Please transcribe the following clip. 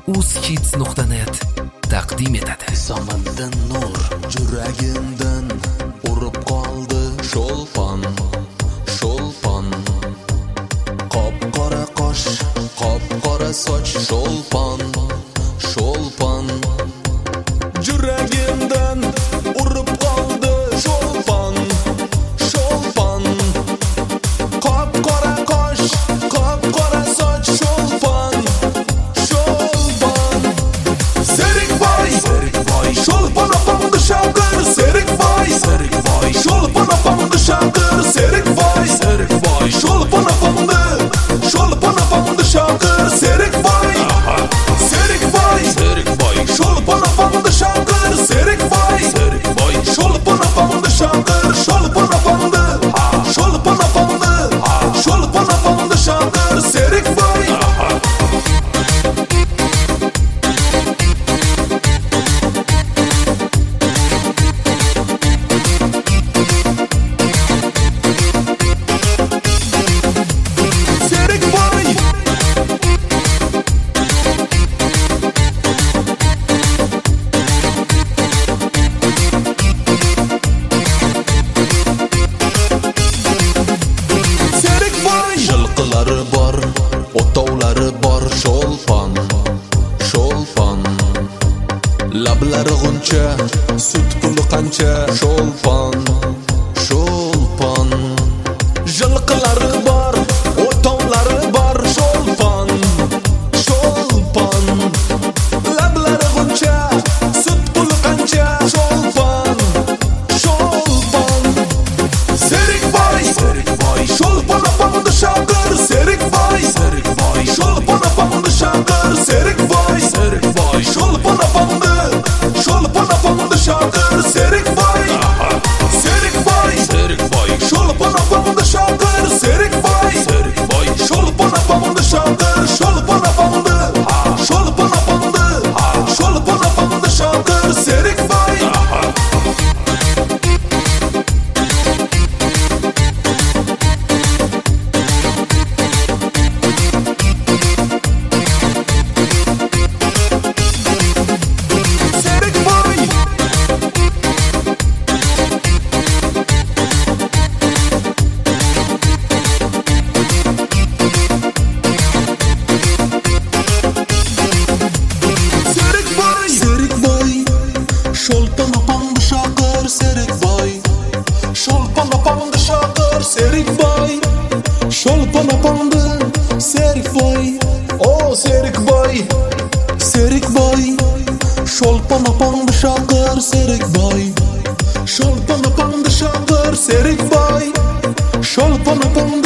uzhits.net taqdim etadi. Samandan nur yuragimdan urib qoldi sho'lpon, sho'lpon. Qop-qora qosh, qop-qora soch, sho'lpon, sho'lpon. Yuragimdan urib qoldi sho'lpon, sho'lpon. Qop-qora qosh, qop-qora soch, sho'lpon, sho'lpon. Serikboy, Serikboy, sho'lpon opamni shavqir, Serikboy, Serikboy, sho'lpon opamni shavqir, Serikboy, Serikboy, sho'lpon opamni shavqir, Serikboy, Serikboy, Serikboy, sho'lpon opamni shavqir, Serikboy, Serikboy, sho'lpon opamni shavqir, sho'lpon opamni shavqir, Serikboy. Yilqilari bor, o'tovlari bor, sho'lpon, sho'lpon. Lablari g'uncha, sut puli qancha, sho'lpon, sho'lpon. Yilqilari bor, o'tovlari bor, sho'lpon, sho'lpon. Lablari g'uncha, sut puli qancha, sho'lpon, sho'lpon. Serikboy, Serikboy, sho'lpon opamni shavqir, Serikboy, Serikboy, sho'lpon opamni shavqir, Serikboy, Serikboy, sho'lpon opamni shavqir, Serikboy, Serikboy, Serikboy, sho'lpon opamni shavqir, Serikboy, Serikboy, sho'lpon opamni shavqir, sho'lpon opamni shavqir, Serikboy. Sho'lpon opamni shavqir, Serikboy, sho'lpon opamni shavqir, Serikboy, sho'lpon opamni, Serikboy, oh Serikboy, Serikboy, sho'lpon opamni shavqir, Serikboy, sho'lpon opamni shavqir, Serikboy, sho'lpon opamni